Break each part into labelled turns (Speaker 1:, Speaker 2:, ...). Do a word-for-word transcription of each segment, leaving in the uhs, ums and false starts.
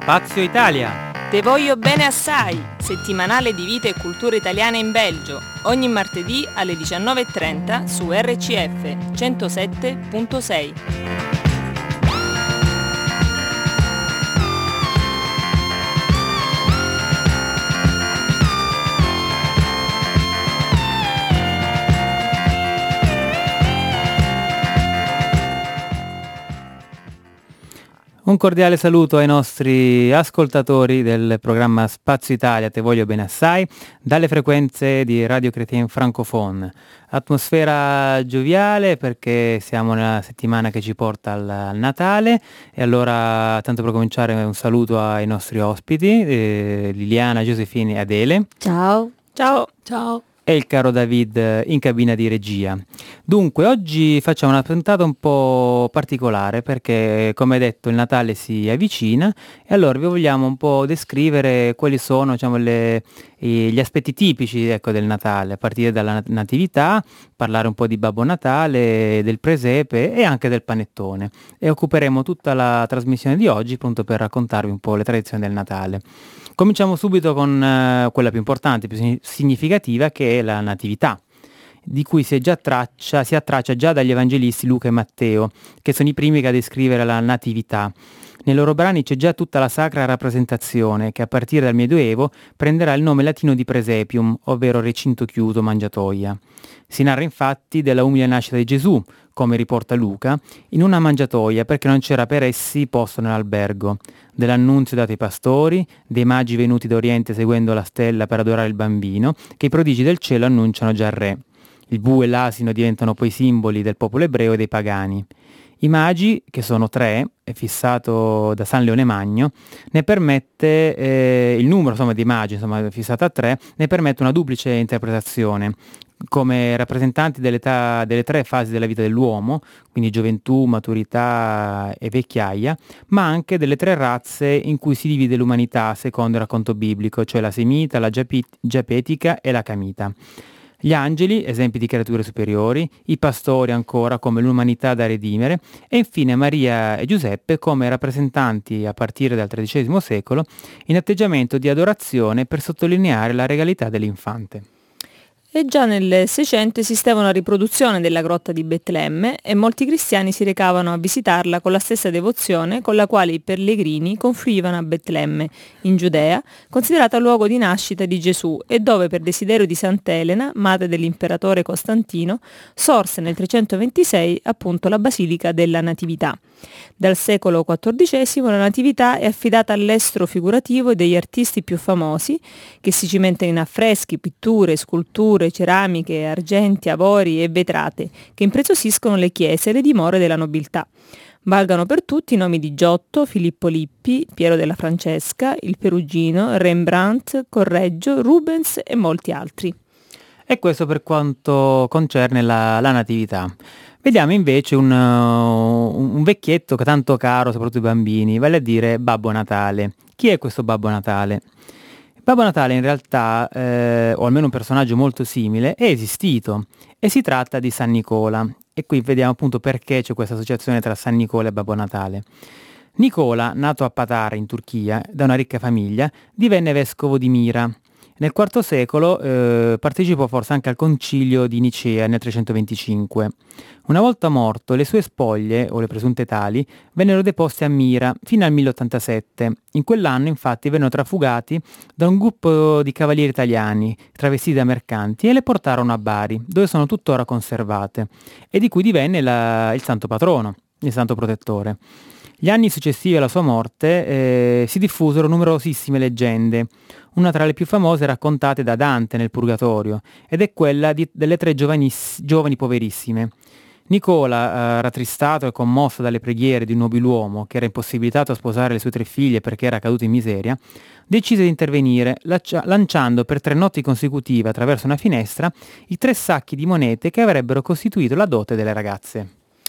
Speaker 1: Spazio Italia.
Speaker 2: Te voglio bene assai, settimanale di vita e cultura italiana in Belgio, ogni martedì alle diciannove e trenta su R C F centosette virgola sei.
Speaker 1: Un cordiale saluto ai nostri ascoltatori del programma Spazio Italia, Te voglio bene assai, dalle frequenze di Radio Chrétien Francophone. Atmosfera gioviale perché siamo nella settimana che ci porta al, al Natale e allora, tanto per cominciare, un saluto ai nostri ospiti, eh, Liliana, Giuseppina e Adele.
Speaker 3: Ciao.
Speaker 2: Ciao.
Speaker 3: Ciao.
Speaker 1: E il caro David in cabina di regia. Dunque, oggi facciamo una puntata un po' particolare perché, come detto, il Natale si avvicina e allora vi vogliamo un po' descrivere quali sono, diciamo, le, gli aspetti tipici, ecco, del Natale, a partire dalla natività, parlare un po' di Babbo Natale, del presepe e anche del panettone. E occuperemo tutta la trasmissione di oggi appunto per raccontarvi un po' le tradizioni del Natale. Cominciamo subito con uh, quella più importante, più significativa, che è la Natività, di cui si, è già traccia, si attraccia già dagli evangelisti Luca e Matteo, che sono i primi a descrivere la Natività. Nei loro brani c'è già tutta la sacra rappresentazione, che a partire dal Medioevo prenderà il nome latino di presepium, ovvero recinto chiuso, mangiatoia. Si narra infatti della umile nascita di Gesù, come riporta Luca, in una mangiatoia perché non c'era per essi posto nell'albergo, dell'annunzio dato ai pastori, dei magi venuti da Oriente seguendo la stella per adorare il bambino, che i prodigi del cielo annunciano già al re. Il bue e l'asino diventano poi simboli del popolo ebreo e dei pagani. I magi, che sono tre, è fissato da San Leone Magno, ne permette, eh, il numero insomma, di magi, insomma, fissato a tre, ne permette una duplice interpretazione, come rappresentanti dell'età, delle tre fasi della vita dell'uomo, quindi gioventù, maturità e vecchiaia, ma anche delle tre razze in cui si divide l'umanità secondo il racconto biblico, cioè la semita, la giapetica e la camita. Gli angeli, esempi di creature superiori, i pastori ancora come l'umanità da redimere e infine Maria e Giuseppe come rappresentanti a partire dal tredicesimo secolo in atteggiamento di adorazione per sottolineare la regalità dell'infante.
Speaker 2: E già nel Seicento esisteva una riproduzione della grotta di Betlemme e molti cristiani si recavano a visitarla con la stessa devozione con la quale i pellegrini confluivano a Betlemme, in Giudea, considerata luogo di nascita di Gesù e dove per desiderio di Sant'Elena, madre dell'imperatore Costantino, sorse nel trecentoventisei appunto la Basilica della Natività. Dal secolo quattordicesimo la Natività è affidata all'estro figurativo degli artisti più famosi che si cimentano in affreschi, pitture, sculture, ceramiche, argenti, avori e vetrate che impreziosiscono le chiese e le dimore della nobiltà. Valgano per tutti i nomi di Giotto, Filippo Lippi, Piero della Francesca, il Perugino, Rembrandt, Correggio, Rubens e molti altri.
Speaker 1: E questo per quanto concerne la, la Natività. Vediamo invece un, uh, un vecchietto che tanto caro, soprattutto ai bambini, vale a dire Babbo Natale. Chi è questo Babbo Natale? Babbo Natale in realtà, eh, o almeno un personaggio molto simile, è esistito e si tratta di San Nicola. E qui vediamo appunto perché c'è questa associazione tra San Nicola e Babbo Natale. Nicola, nato a Patara in Turchia, da una ricca famiglia, divenne vescovo di Mira. Nel quarto secolo eh, partecipò forse anche al concilio di Nicea nel trecentoventicinque. Una volta morto, le sue spoglie, o le presunte tali, vennero deposte a Mira fino al mille ottantasette. In quell'anno, infatti, vennero trafugati da un gruppo di cavalieri italiani, travestiti da mercanti, e le portarono a Bari, dove sono tuttora conservate, e di cui divenne la, il santo patrono, il santo protettore. Gli anni successivi alla sua morte eh, si diffusero numerosissime leggende. Una tra le più famose raccontate da Dante nel Purgatorio, ed è quella di, delle tre giovanis, giovani poverissime. Nicola, eh, rattristato e commosso dalle preghiere di un nobiluomo che era impossibilitato a sposare le sue tre figlie perché era caduto in miseria, decise di intervenire laccia- lanciando per tre notti consecutive attraverso una finestra i tre sacchi di monete che avrebbero costituito la dote delle ragazze.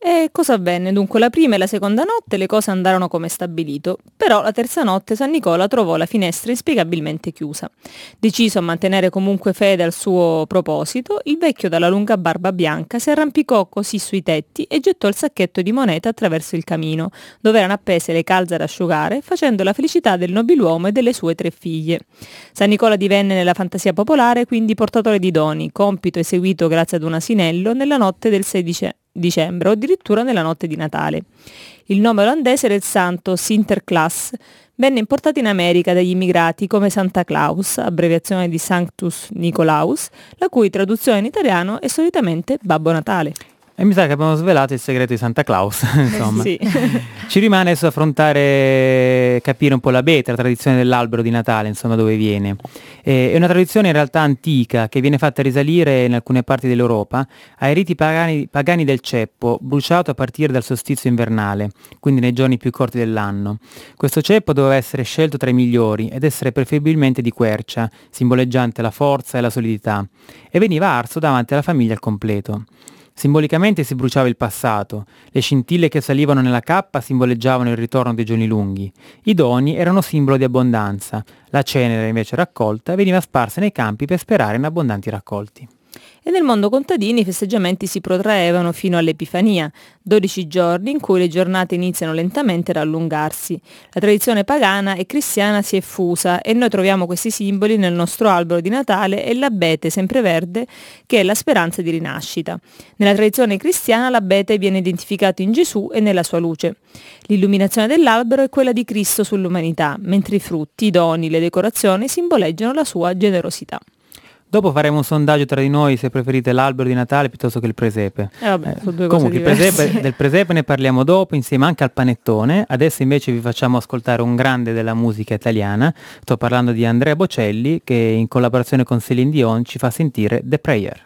Speaker 2: E cosa avvenne? Dunque la prima e la seconda notte le cose andarono come stabilito, però la terza notte San Nicola trovò la finestra inspiegabilmente chiusa. Deciso a mantenere comunque fede al suo proposito, il vecchio dalla lunga barba bianca si arrampicò così sui tetti e gettò il sacchetto di monete attraverso il camino, dove erano appese le calze ad asciugare, facendo la felicità del nobiluomo e delle sue tre figlie. San Nicola divenne nella fantasia popolare quindi portatore di doni, compito eseguito grazie ad un asinello nella notte del sedici dicembre o addirittura nella notte di Natale. Il nome olandese del santo, Sinterklaas, venne importato in America dagli immigrati come Santa Claus, abbreviazione di Sanctus Nicolaus, la cui traduzione in italiano è solitamente Babbo Natale.
Speaker 1: E mi sa che abbiamo svelato il segreto di Santa Claus, insomma.
Speaker 2: Eh sì.
Speaker 1: Ci rimane adesso affrontare, capire un po' la beta, la tradizione dell'albero di Natale, insomma, dove viene. Eh, è una tradizione in realtà antica che viene fatta risalire in alcune parti dell'Europa ai riti pagani, pagani del ceppo, bruciato a partire dal solstizio invernale, quindi nei giorni più corti dell'anno. Questo ceppo doveva essere scelto tra i migliori ed essere preferibilmente di quercia, simboleggiante la forza e la solidità, e veniva arso davanti alla famiglia al completo. Simbolicamente si bruciava il passato, le scintille che salivano nella cappa simboleggiavano il ritorno dei giorni lunghi, i doni erano simbolo di abbondanza, la cenere invece raccolta veniva sparsa nei campi per sperare in abbondanti raccolti.
Speaker 2: E nel mondo contadino i festeggiamenti si protraevano fino all'Epifania, dodici giorni in cui le giornate iniziano lentamente ad allungarsi. La tradizione pagana e cristiana si è fusa e noi troviamo questi simboli nel nostro albero di Natale e l'abete sempreverde che è la speranza di rinascita. Nella tradizione cristiana l'abete viene identificato in Gesù e nella sua luce. L'illuminazione dell'albero è quella di Cristo sull'umanità, mentre i frutti, i doni, le decorazioni simboleggiano la sua generosità.
Speaker 1: Dopo faremo un sondaggio tra di noi se preferite l'albero di Natale piuttosto che il presepe.
Speaker 2: Eh vabbè, sono due
Speaker 1: eh,
Speaker 2: cose
Speaker 1: comunque
Speaker 2: diverse.
Speaker 1: presepe, del presepe ne parliamo dopo insieme anche al panettone. Adesso invece vi facciamo ascoltare un grande della musica italiana. Sto parlando di Andrea Bocelli che in collaborazione con Céline Dion ci fa sentire The Prayer.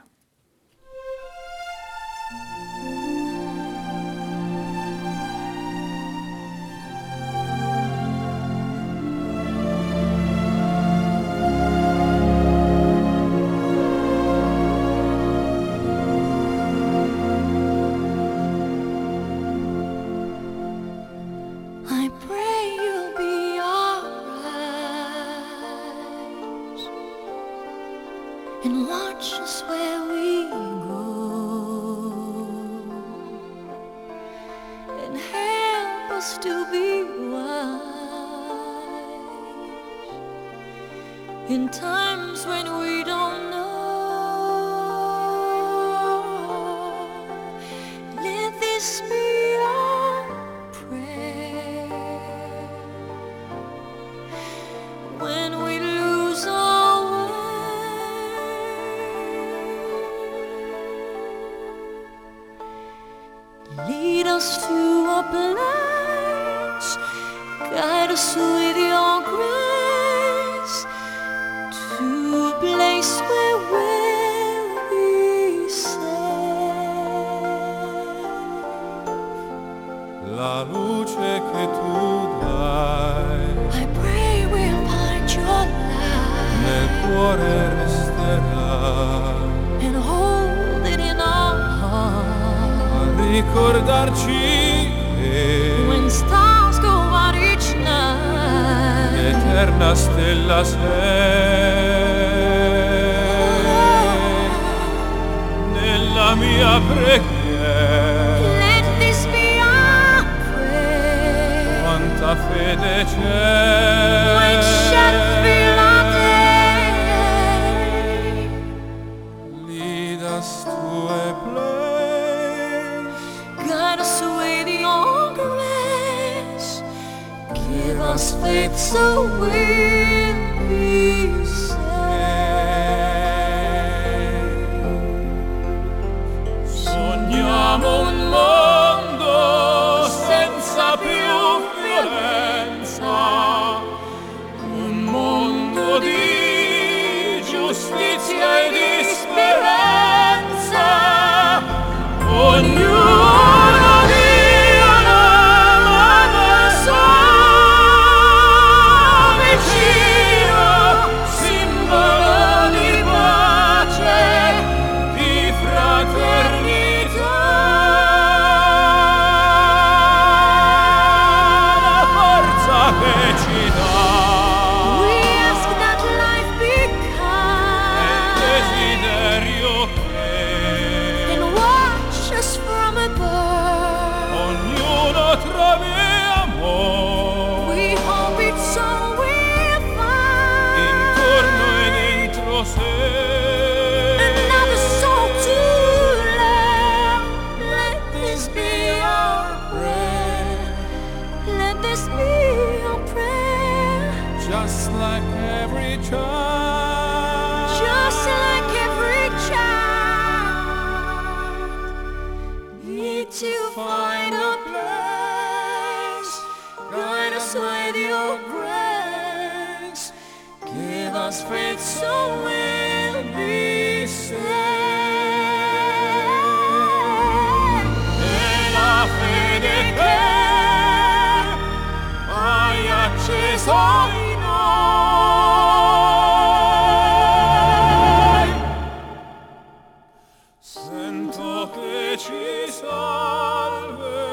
Speaker 3: And watch us where we go, and help us to be wise in times when we don't know. Let this be our prayer when we lose our way. Lead us to a place, guide us with your grace, to a place where we'll be safe.
Speaker 4: La luce che tu dai,
Speaker 3: I pray we'll find your light
Speaker 4: nel cuore resterà,
Speaker 3: and hold it in our heart.
Speaker 4: Ricordarci che
Speaker 3: When stars go out each night,
Speaker 4: l'eterna stella sei nella mia preghiera.
Speaker 3: let this be our prayer.
Speaker 4: Quanta fede
Speaker 3: Which
Speaker 4: c'è,
Speaker 3: shall fill our day.
Speaker 4: lead us to a place,
Speaker 3: Guide us with your grace. Give us faith so we'll be saved.
Speaker 4: sogniamo un mondo senza più violenza, un mondo di giustizia e di speranza. Ognuno di una mano sua vicino, simbolo di pace, di fraternità.
Speaker 3: this be your prayer?
Speaker 4: just like every child.
Speaker 3: Just like every child, need to find a place. Guide us with your grace. Give us faith so we'll be saved. E la fede che hai acceso in noi, sento che ci salverà.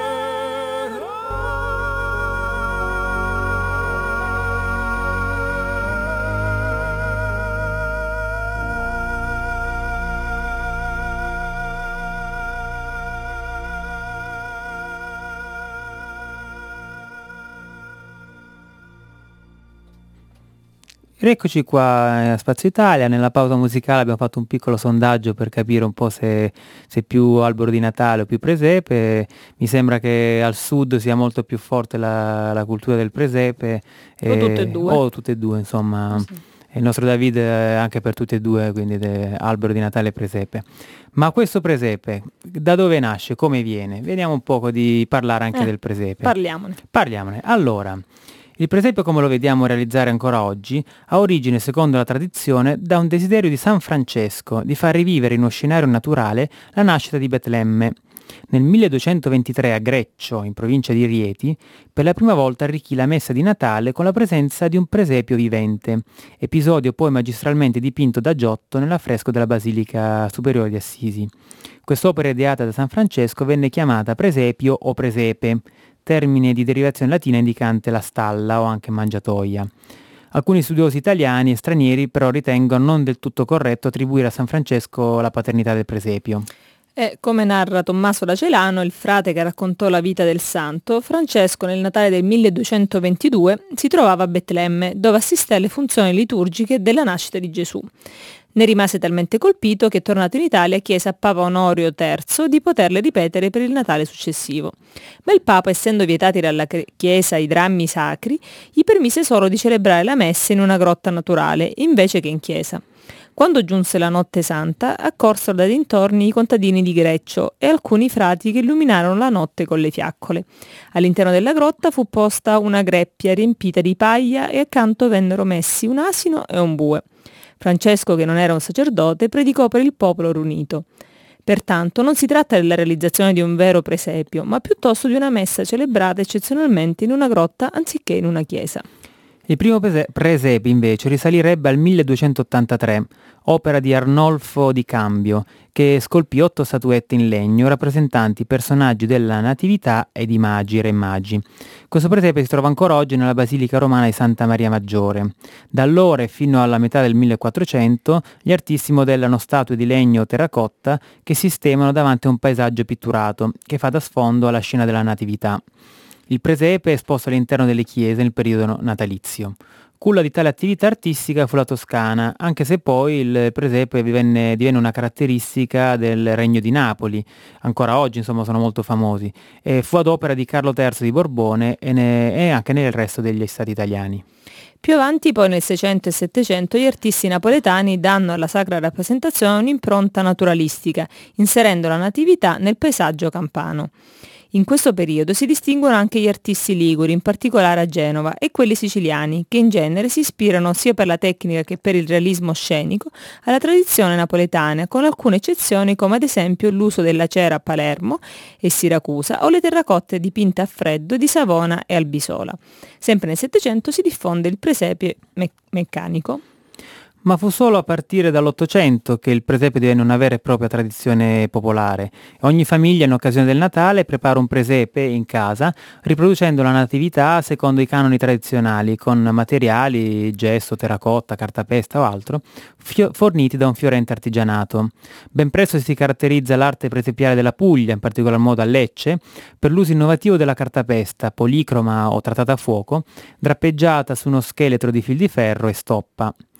Speaker 1: Eccoci qua a Spazio Italia. Nella pausa musicale abbiamo fatto un piccolo sondaggio per capire un po' se, se più albero di Natale o più presepe. Mi sembra che al sud sia molto più forte la, la cultura del presepe.
Speaker 2: O tutte e due.
Speaker 1: O tutte e due, insomma.
Speaker 2: Sì.
Speaker 1: Il nostro David è anche per tutte e due, quindi de- albero di Natale e presepe. Ma questo presepe, da dove nasce? Come viene? Vediamo un po' di parlare anche
Speaker 2: Eh,
Speaker 1: del presepe.
Speaker 2: Parliamone.
Speaker 1: Parliamone. Allora, il presepe, come lo vediamo realizzare ancora oggi, ha origine, secondo la tradizione, da un desiderio di San Francesco di far rivivere in uno scenario naturale la nascita di Betlemme. Nel milleduecentoventitré a Greccio, in provincia di Rieti, per la prima volta arricchì la messa di Natale con la presenza di un presepio vivente, episodio poi magistralmente dipinto da Giotto nell'affresco della Basilica Superiore di Assisi. Quest'opera ideata da San Francesco venne chiamata presepio o presepe, termine di derivazione latina indicante la stalla o anche mangiatoia. Alcuni studiosi italiani e stranieri però ritengono non del tutto corretto attribuire a San Francesco la paternità del presepio.
Speaker 2: E come narra Tommaso da Celano, il frate che raccontò la vita del santo, Francesco nel Natale del milleduecentoventidue si trovava a Betlemme, dove assisté alle funzioni liturgiche della nascita di Gesù. Ne rimase talmente colpito che, tornato in Italia, chiese a Papa Onorio terzo di poterle ripetere per il Natale successivo. Ma il Papa, essendo vietati dalla Chiesa i drammi sacri, gli permise solo di celebrare la messa in una grotta naturale, invece che in chiesa. Quando giunse la notte santa, accorsero da dintorni i contadini di Greccio e alcuni frati che illuminarono la notte con le fiaccole. All'interno della grotta fu posta una greppia riempita di paglia e accanto vennero messi un asino e un bue. Francesco, che non era un sacerdote, predicò per il popolo riunito. Pertanto non si tratta della realizzazione di un vero presepio, ma piuttosto di una messa celebrata eccezionalmente in una grotta anziché in una chiesa.
Speaker 1: Il primo prese- presepe invece risalirebbe al milleduecentottantatré, opera di Arnolfo di Cambio, che scolpì otto statuette in legno rappresentanti personaggi della Natività e di magi, re magi. Questo presepe si trova ancora oggi nella Basilica Romana di Santa Maria Maggiore. Da allora e fino alla metà del millequattrocento gli artisti modellano statue di legno o terracotta che sistemano davanti a un paesaggio pitturato, che fa da sfondo alla scena della Natività. Il presepe è esposto all'interno delle chiese nel periodo natalizio. Culla di tale attività artistica fu la Toscana, anche se poi il presepe divenne, divenne una caratteristica del Regno di Napoli. Ancora oggi, insomma, sono molto famosi. E fu ad opera di Carlo terzo di Borbone e, ne, e anche nel resto degli stati italiani.
Speaker 2: Più avanti, poi nel seicento e settecento, gli artisti napoletani danno alla sacra rappresentazione un'impronta naturalistica, inserendo la natività nel paesaggio campano. In questo periodo si distinguono anche gli artisti liguri, in particolare a Genova, e quelli siciliani, che in genere si ispirano sia per la tecnica che per il realismo scenico alla tradizione napoletana, con alcune eccezioni come ad esempio l'uso della cera a Palermo e Siracusa o le terracotte dipinte a freddo di Savona e Albisola. Sempre nel Settecento si diffonde il presepe me- meccanico.
Speaker 1: Ma fu solo a partire dall'Ottocento che il presepe divenne una vera e propria tradizione popolare. Ogni famiglia in occasione del Natale prepara un presepe in casa, riproducendo la natività secondo i canoni tradizionali, con materiali, gesso, terracotta, cartapesta o altro, fio- forniti da un fiorente artigianato. Ben presto si caratterizza l'arte presepiale della Puglia, in particolar modo a Lecce, per l'uso innovativo della cartapesta, policroma o trattata a fuoco, drappeggiata su uno scheletro di fil di ferro e stoppa. A Roma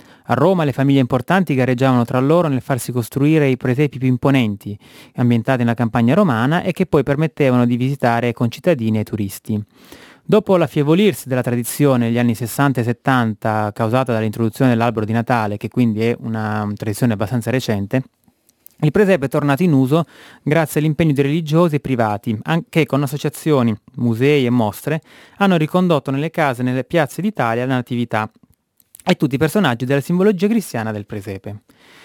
Speaker 1: Roma le famiglie importanti gareggiavano tra loro nel farsi costruire i presepi più imponenti, ambientati nella campagna romana e che poi permettevano di visitare ai concittadini e ai turisti. Dopo l'affievolirsi della tradizione negli anni sessanta e settanta causata dall'introduzione dell'albero di Natale, che quindi è una tradizione abbastanza recente, il presepe è tornato in uso grazie all'impegno di religiosi e privati, che con associazioni, musei e mostre hanno ricondotto nelle case e nelle piazze d'Italia la natività e tutti i personaggi della simbologia cristiana del presepe.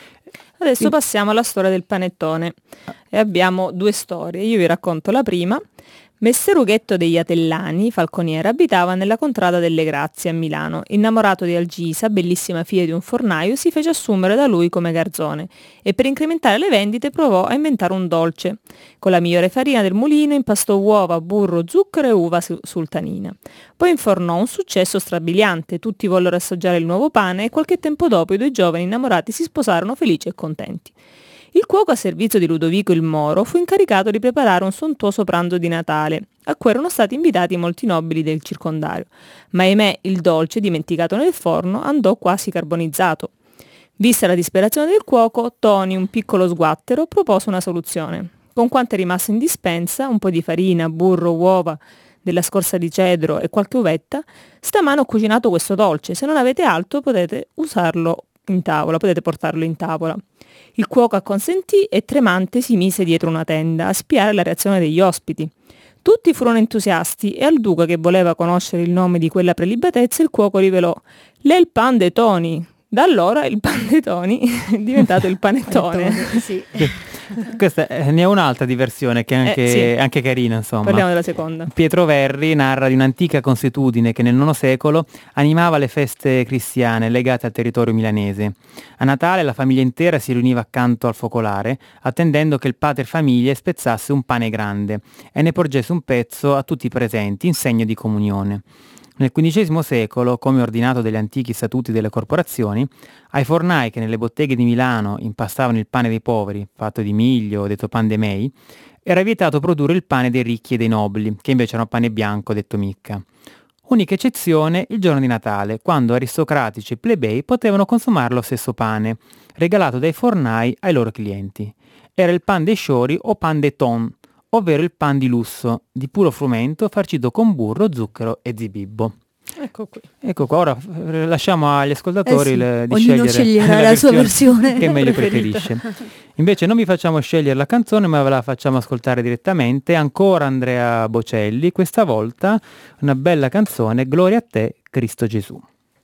Speaker 2: Adesso passiamo alla storia del panettone e abbiamo due storie. Io vi racconto la prima. Messer Ughetto degli Atellani, falconiere, abitava nella contrada delle Grazie a Milano. Innamorato di Algisa, bellissima figlia di un fornaio, si fece assumere da lui come garzone e per incrementare le vendite provò a inventare un dolce. Con la migliore farina del mulino impastò uova, burro, zucchero e uva sultanina. Poi infornò un successo strabiliante, tutti vollero assaggiare il nuovo pane e qualche tempo dopo i due giovani innamorati si sposarono felici e contenti. Il cuoco a servizio di Ludovico il Moro fu incaricato di preparare un sontuoso pranzo di Natale, a cui erano stati invitati molti nobili del circondario, ma ahimè il dolce, dimenticato nel forno, andò quasi carbonizzato. Vista la disperazione del cuoco, Toni, un piccolo sguattero, propose una soluzione. Con quanto è rimasto in dispensa, un po' di farina, burro, uova, della scorza di cedro e qualche uvetta, stamane ho cucinato questo dolce, se non avete altro potete usarlo in tavola, potete portarlo in tavola. Il cuoco acconsentì e tremante si mise dietro una tenda a spiare la reazione degli ospiti. Tutti furono entusiasti e al duca, che voleva conoscere il nome di quella prelibatezza, il cuoco rivelò «L'è il pan de Toni». Da allora il pan dei Toni è diventato il panettone.
Speaker 5: Panettone, sì.
Speaker 1: Questa è, ne è un'altra di versione che è anche,
Speaker 2: Eh, sì.
Speaker 1: anche carina, insomma.
Speaker 2: Parliamo della seconda.
Speaker 1: Pietro Verri narra di un'antica consuetudine che nel nono secolo animava le feste cristiane legate al territorio milanese. A Natale la famiglia intera si riuniva accanto al focolare, attendendo che il pater famiglia spezzasse un pane grande e ne porgesse un pezzo a tutti i presenti in segno di comunione. Nel quindicesimo secolo, come ordinato dagli antichi statuti delle corporazioni, ai fornai che nelle botteghe di Milano impastavano il pane dei poveri, fatto di miglio, detto pan de mei, era vietato produrre il pane dei ricchi e dei nobili, che invece era pane bianco, detto micca. Unica eccezione il giorno di Natale, quando aristocratici e plebei potevano consumare lo stesso pane, regalato dai fornai ai loro clienti. Era il pan dei sciori o pan de ton, ovvero il pan di lusso, di puro frumento, farcito con burro, zucchero e zibibbo.
Speaker 2: Ecco qui.
Speaker 1: Ecco qua, ora eh, lasciamo agli ascoltatori
Speaker 5: Eh sì,
Speaker 1: il- di
Speaker 5: ognuno
Speaker 1: scegliere
Speaker 5: sceglierà la sua versione
Speaker 1: che meglio
Speaker 2: preferita.
Speaker 1: preferisce. Invece non vi facciamo scegliere la canzone, ma ve la facciamo ascoltare direttamente. Ancora Andrea Bocelli, questa volta una bella canzone, Gloria a te, Cristo Gesù.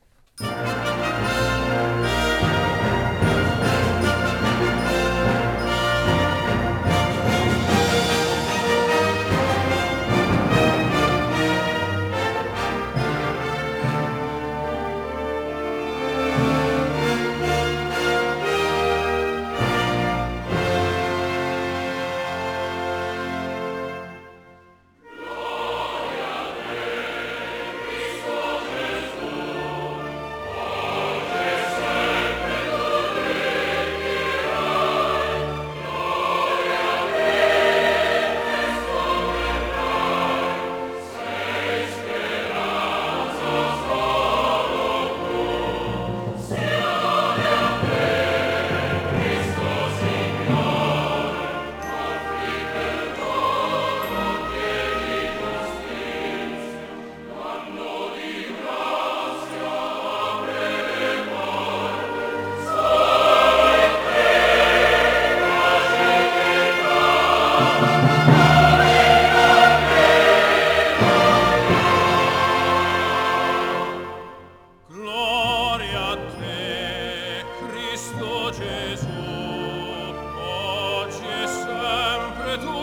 Speaker 4: Gloria a te, Cristo Gesù, oggi e sempre tu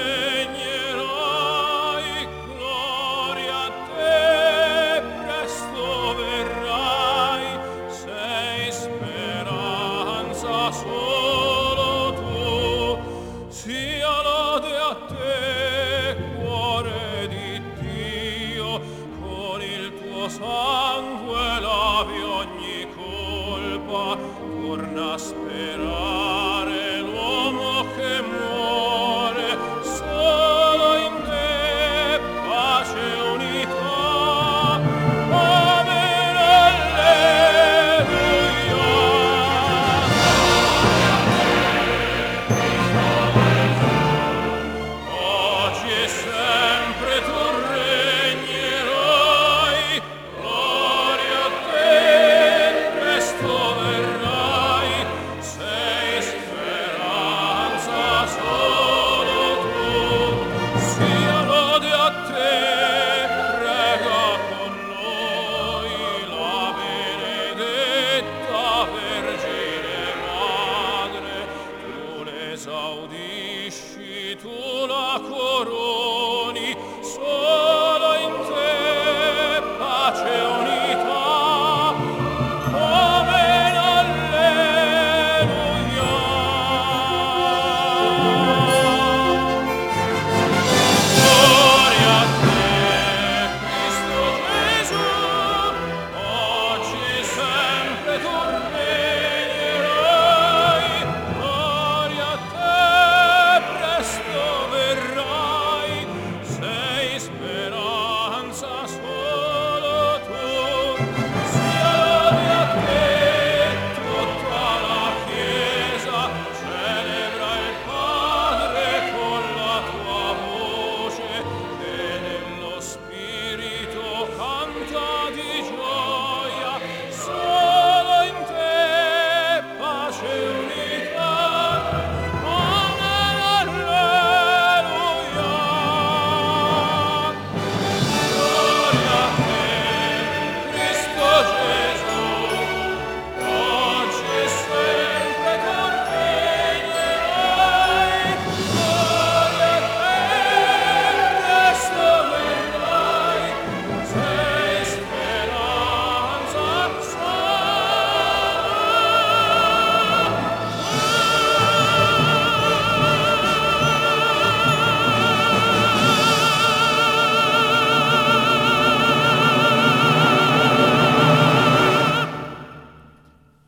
Speaker 4: regnerai. Gloria a te, presto verrai, sei speranza solo tu. Sia lode a te, cuore di Dio, con il tuo sangue lavi ogni colpa, torna a sperare l'uomo che muore, solo in te pace e unità. Amen, alleluia,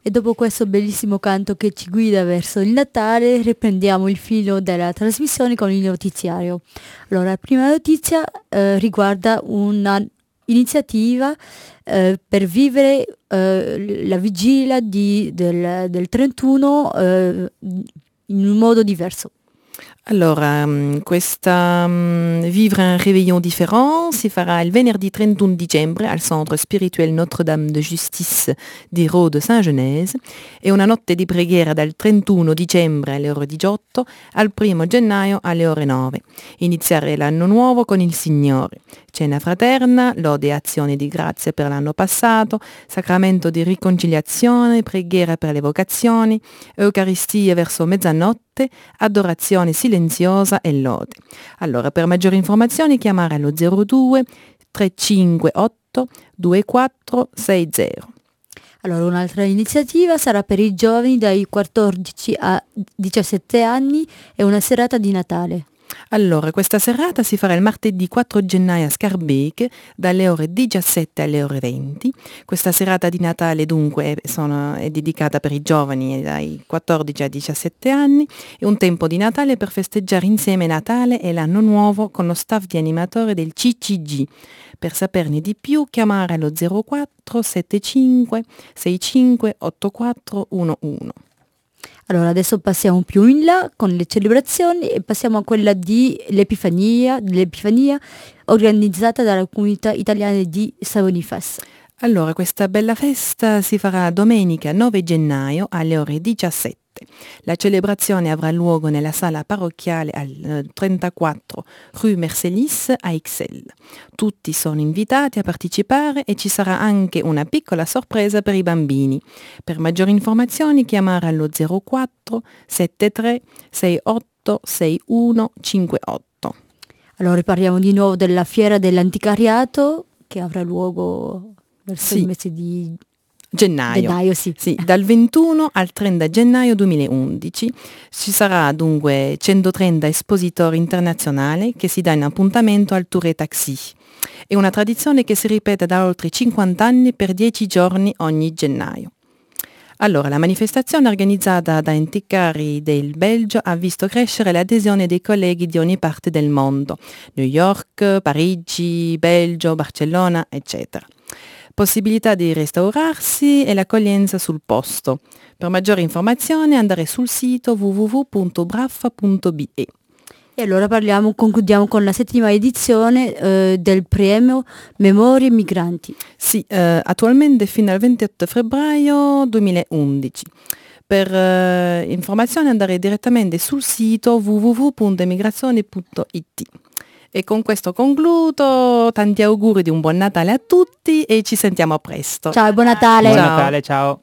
Speaker 5: E dopo questo bellissimo canto che ci guida verso il Natale, riprendiamo il filo della trasmissione con il notiziario. Allora, la prima notizia eh, riguarda una iniziativa eh, per vivere eh, la vigilia di, del, del trentuno eh, in un modo diverso.
Speaker 6: Allora, questa um, Vivre un réveillon différent si farà il venerdì trentuno dicembre al Centre Spirituel Notre-Dame de Justice di Rho de Saint-Genèse e una notte di preghiera dal trentuno dicembre alle ore diciotto al primo gennaio alle ore nove. Iniziare l'anno nuovo con il Signore. Cena fraterna, lode e azione di grazia per l'anno passato, sacramento di riconciliazione, preghiera per le vocazioni, Eucaristia verso mezzanotte, adorazione silenziosa e lode. Allora, per maggiori informazioni chiamare allo zero due tre cinque otto due quattro sei zero.
Speaker 5: Allora, un'altra iniziativa sarà per i giovani dai quattordici a diciassette anni e una serata di Natale.
Speaker 6: Allora, questa serata si farà il martedì quattro gennaio a Scarbeck dalle ore diciassette alle ore venti. Questa serata di Natale dunque è, sono, è dedicata per i giovani dai quattordici ai diciassette anni. È un tempo di Natale per festeggiare insieme Natale e l'anno nuovo con lo staff di animatore del C C G. Per saperne di più chiamare allo zero quattro sette cinque sei cinque otto quattro uno uno.
Speaker 5: Allora, adesso passiamo più in là con le celebrazioni e passiamo a quella di l'Epifania, dell'Epifania organizzata dalla comunità italiana di San Boniface.
Speaker 6: Allora, questa bella festa si farà domenica nove gennaio alle ore diciassette. La celebrazione avrà luogo nella sala parrocchiale al trentaquattro Rue Mercelis a Ixelles. Tutti sono invitati a partecipare e ci sarà anche una piccola sorpresa per i bambini. Per maggiori informazioni chiamare allo zero quattro sette tre sei otto sei uno cinque otto.
Speaker 5: Allora, parliamo di nuovo della fiera dell'anticariato che avrà luogo verso
Speaker 6: Sì.
Speaker 5: il mese di
Speaker 6: Gennaio,
Speaker 5: gennaio, sì.
Speaker 6: Sì, dal ventuno al trenta gennaio duemilaundici ci sarà dunque centotrenta espositori internazionali che si danno appuntamento al Tour et Taxi. È una tradizione che si ripete da oltre cinquanta anni per dieci giorni ogni gennaio. Allora, la manifestazione organizzata da Anticari del Belgio ha visto crescere l'adesione dei colleghi di ogni parte del mondo, New York, Parigi, Belgio, Barcellona, eccetera. Possibilità di restaurarsi e l'accoglienza sul posto. Per maggiori informazioni andare sul sito w w w punto braffa punto b e.
Speaker 5: E allora parliamo, concludiamo con la settima edizione eh, del premio Memorie Migranti.
Speaker 6: Sì, eh, attualmente fino al ventotto febbraio duemilaundici. Per eh, informazioni andare direttamente sul sito w w w punto emigrazioni punto i t. E con questo concludo, tanti auguri di un buon Natale a tutti e ci sentiamo presto.
Speaker 5: Ciao e buon Natale!
Speaker 1: Buon
Speaker 6: Ciao.
Speaker 1: Natale, ciao.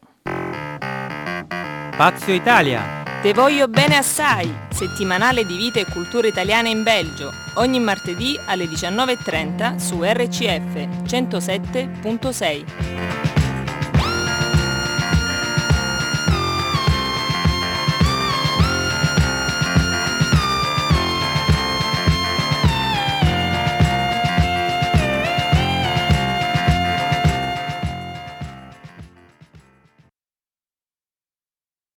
Speaker 1: Pazio Italia.
Speaker 2: Te voglio bene assai, settimanale di vita e cultura italiana in Belgio, ogni martedì alle diciannove e trenta su R C F centosette punto sei.